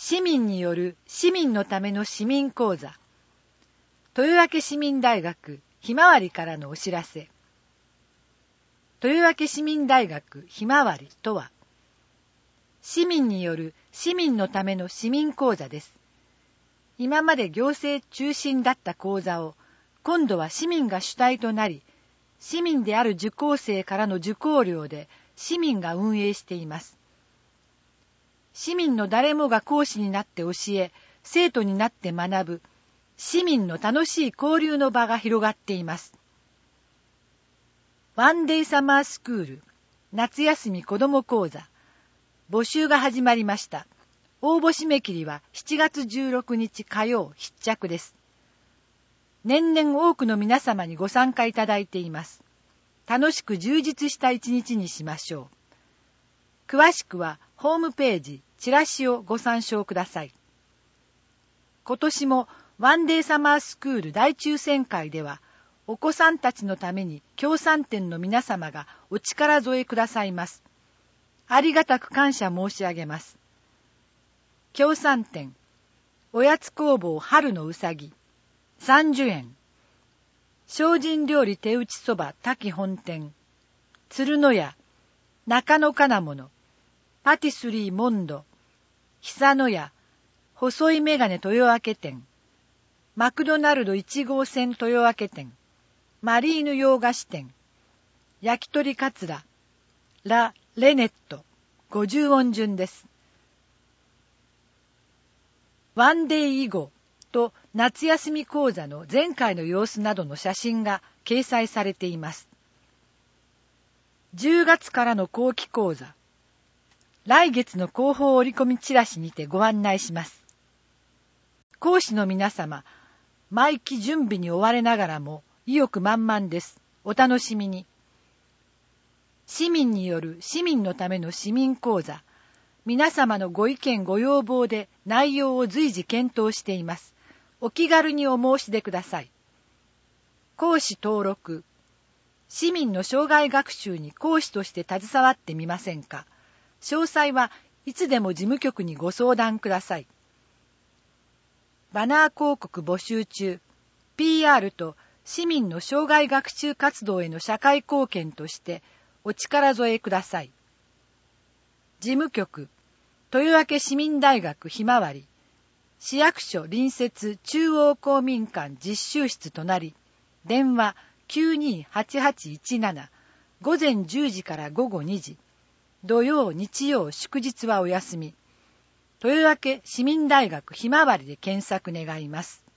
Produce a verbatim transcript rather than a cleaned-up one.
市民による市民のための市民講座。豊明市民大学ひまわりからのお知らせ。豊明市民大学ひまわりとは、市民による市民のための市民講座です。今まで行政中心だった講座を、今度は市民が主体となり、市民である受講生からの受講料で市民が運営しています。市民の誰もが講師になって教え、生徒になって学ぶ、市民の楽しい交流の場が広がっています。ワンデイサマースクール夏休み子ども講座募集が始まりました。応募締め切りはしちがつじゅうろくにち火曜必着です。年々多くの皆様にご参加いただいています。楽しく充実した一日にしましょう。詳しくはホームページチラシをご参照ください。今年もワンデーサマースクール大抽選会では、お子さんたちのために協賛店の皆様がお力添えくださいます。ありがたく感謝申し上げます。協賛店、おやつ工房春のうさぎ、さんじゅうえん。精進料理手打ちそば滝本店、鶴の屋、中野金物、パティスリーモンド、久野屋、細いメガネ豊明店、マクドナルドいち号線豊明店、マリーヌ洋菓子店、焼き鳥カツラ、ラ・レネット、ごじゅうおん順です。ワンデイ以後と夏休み講座の前回の様子などの写真が掲載されています。じゅうがつからの後期講座、来月の広報折り込みチラシにてご案内します。講師の皆様、毎期準備に追われながらも意欲満々です。お楽しみに。市民による市民のための市民講座、皆様のご意見ご要望で内容を随時検討しています。お気軽にお申し出ください。講師登録、市民の生涯学習に講師として携わってみませんか。詳細はいつでも事務局にご相談ください。バナー広告募集中。ピーアール と市民の生涯学習活動への社会貢献としてお力添えください。事務局、豊明市民大学ひまわり、市役所隣接中央公民館実習室となり、電話 きゅうにーはちはちいちなな、午前じゅうじから午後にじ、土曜、日曜、祝日はお休み。豊明市民大学ひまわりで検索願います。